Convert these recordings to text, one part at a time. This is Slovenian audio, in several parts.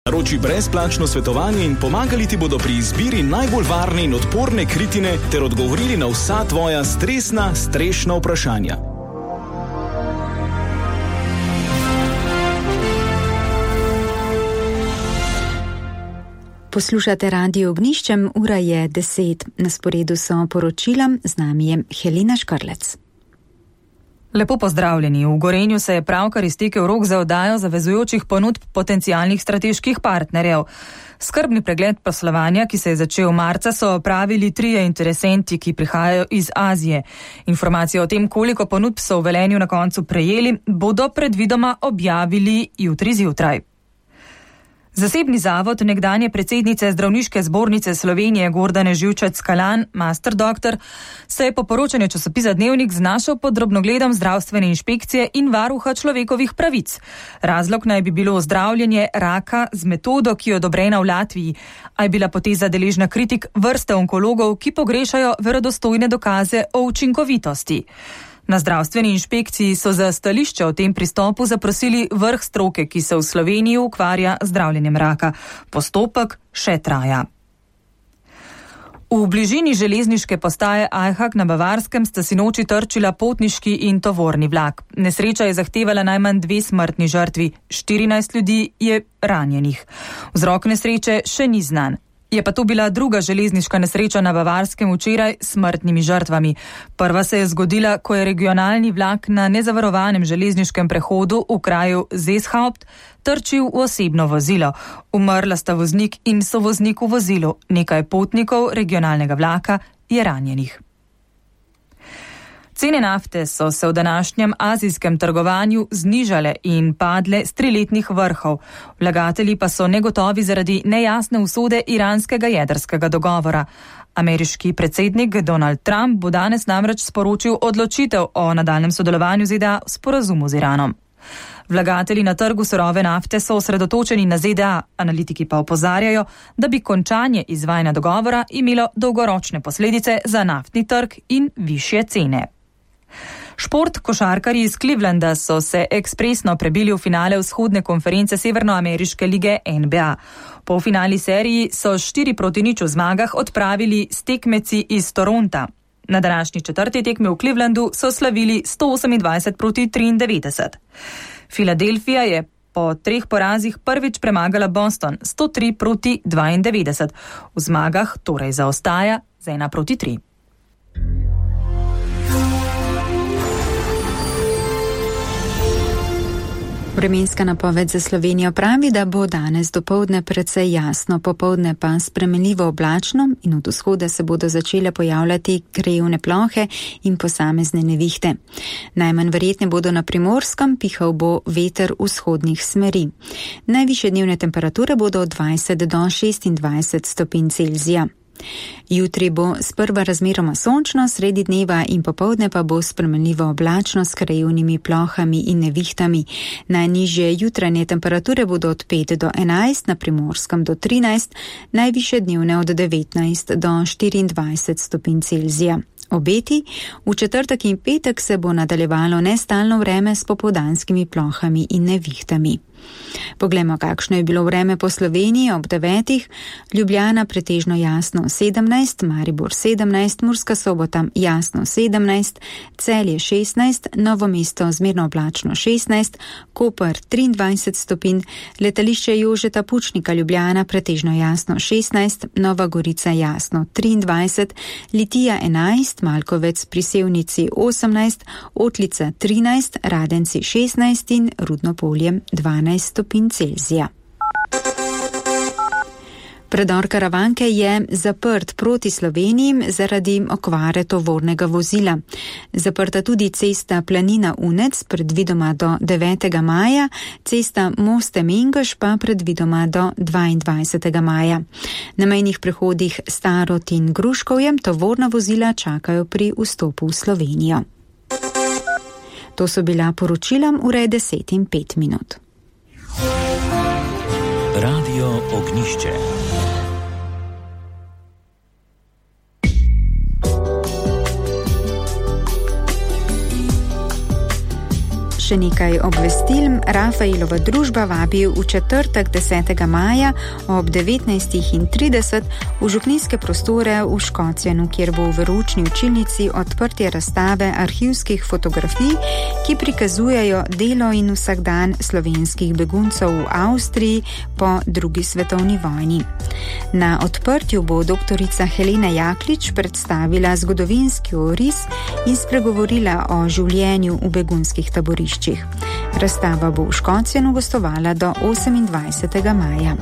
Naroči brezplačno svetovanje in pomagali ti bodo pri izbiri najbolj varne in odporne kritine ter odgovorili na vsa tvoja strešna vprašanja. Poslušate Radio Ognjiščem, ura je 10. Na sporedu so poročila, z nami je Helena Škrlec. Lepo pozdravljeni. V Gorenju se je pravkar iztekel rok za oddajo zavezujočih ponudb potencialnih strateških partnerjev. Skrbni pregled poslovanja, ki se je začel marca, so opravili 3 interesenti, ki prihajajo iz Azije. Informacije o tem, koliko ponudb so v Velenju na koncu prejeli, bodo predvidoma objavili jutri zjutraj. Zasebni zavod nekdanje predsednice Zdravniške zbornice Slovenije Gordane Živčec-Kalan, master doktor, se je po poročanju časopisa Dnevnik znašel pod drobnogledom zdravstvene inšpekcije in varuha človekovih pravic. Razlog naj bi bilo zdravljenje raka z metodo, ki je odobrena v Latviji, a je bila poteza deležna kritik vrste onkologov, ki pogrešajo verodostojne dokaze o učinkovitosti. Na zdravstveni inšpekciji so za stališče o tem pristopu zaprosili vrh stroke, ki se v Sloveniji ukvarja z zdravljenjem raka. Postopek še traja. V bližini železniške postaje Ajhak na Bavarskem sta sinoči trčila potniški in tovorni vlak. Nesreča je zahtevala najmanj 2 smrtni žrtvi, 14 ljudi je ranjenih. Vzrok nesreče še ni znan. Je pa to bila druga železniška nesreča na Bavarskem včeraj s smrtnimi žrtvami. Prva se je zgodila, ko je regionalni vlak na nezavarovanem železniškem prehodu v kraju Zeshaupt trčil v osebno vozilo. Umrla sta voznik in sovoznik v vozilu. Nekaj potnikov regionalnega vlaka je ranjenih. Cene nafte so se v današnjem azijskem trgovanju znižale in padle s 3-letnih vrhov. Vlagatelji pa so negotovi zaradi nejasne usode iranskega jedrskega dogovora. Ameriški predsednik Donald Trump bo danes namreč sporočil odločitev o nadaljnjem sodelovanju ZDA v sporazumu z Iranom. Vlagatelji na trgu surove nafte so osredotočeni na ZDA, analitiki pa opozarjajo, da bi končanje izvajanja dogovora imelo dolgoročne posledice za naftni trg in višje cene. Šport, košarkarji iz Clevelanda so se ekspresno prebili v finale vzhodne konference Severnoameriške lige NBA. Po finali seriji so 4-0 v zmagah odpravili s tekmeci iz Toronta. Na današnji 4. tekmi v Clevelandu so slavili 128-93. Filadelfija je po 3 porazih prvič premagala Boston 103-92. V zmagah torej zaostaja za 1-3. Vremenska napoved za Slovenijo pravi, da bo danes dopoldne precej jasno, popoldne pa spremenljivo oblačno in od vzhoda se bodo začele pojavljati krajevne plohe in posamezne nevihte. Najmanj verjetne bodo na Primorskem, pihal bo veter vzhodnih smeri. Najvišje dnevne temperature bodo od 20 do 26 stopinj Celzija. Jutri bo sprva razmeroma sončno, sredi dneva in popoldne pa bo spremenljivo oblačno s krajevnimi plohami in nevihtami. Najnižje jutranje temperature bodo od 5 do 11, na Primorskem do 13, najvišje dnevne od 19 do 24 stopinj Celzija. Obeti, v četrtek in petek se bo nadaljevalo nestalno vreme s popoldanskimi plohami in nevihtami. Poglejmo, kakšno je bilo vreme po Sloveniji ob 9. Ljubljana pretežno jasno 17, Maribor 17, Murska Sobota jasno 17, Celje 16, Novo mesto zmerno oblačno 16, Koper 23 stopinj, letališče Jožeta Pučnika Ljubljana pretežno jasno 16, Nova Gorica jasno 23, Litija 11, Malkovec pri Sevnici 18, Otlica 13, Radenci 16 in Rudno Polje 12 stopinj Celzija. Predor Karavanke je zaprt proti Sloveniji zaradi okvare tovornega vozila. Zaprta tudi cesta Planina-Unec predvidoma do 9. maja, cesta Moste-Mengeš pa predvidoma do 22. maja. Na mejnih prehodih Starod in Gruškovje tovorna vozila čakajo pri vstopu v Slovenijo. To so bila poročila, ura je 10:05. Radio Ognjišče. Še nekaj obvestil. Rafaelova družba vabi v četrtek 10. maja ob 19:30 v župnijske prostore v Škocjanu, kjer bo v veroučni učilnici odprtje razstave arhivskih fotografij, ki prikazujejo delo in vsakdan slovenskih beguncev v Avstriji po drugi svetovni vojni. Na odprtju bo doktorica Helena Jaklič predstavila zgodovinski oris in spregovorila o življenju v begunskih taboriščih. Razstava bo v Škocjanu gostovala do 28. maja.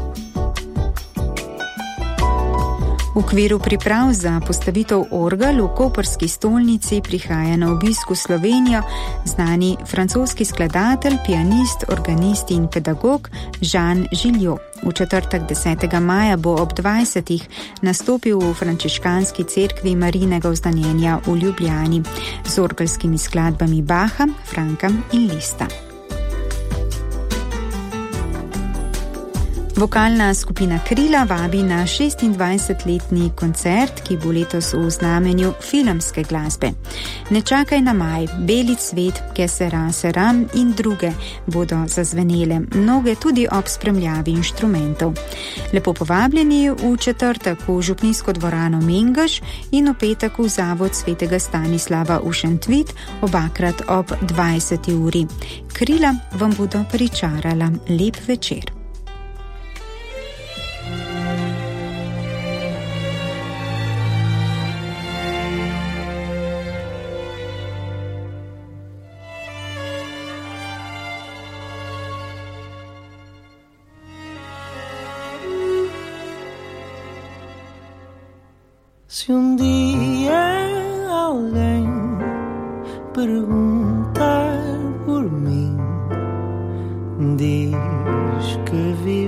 V okviru priprav za postavitev orgel v koprski stolnici prihaja na obisk v Slovenijo znani francoski skladatelj, pianist, organist in pedagog Jean Gilliot. V četrtek 10. maja bo ob 20. nastopil v frančiškanski cerkvi Marijinega vznanjenja v Ljubljani z orgelskimi skladbami Bacha, Franka in Lista. Vokalna skupina Krila vabi na 26-letni koncert, ki bo letos v znamenju filmske glasbe. Ne čakaj na maj, Beli cvet, Que sera sera in druge bodo zazvenele, mnoge tudi ob spremljavi inštrumentov. Lepo povabljeni v četrtek v župnijsko dvorano Mengeš in v petek v zavod svetega Stanislava v Šentvit, obakrat ob 20. uri. Krila vam bodo pričarala. Lep večer. Se alguém perguntar por mim, diz que vivo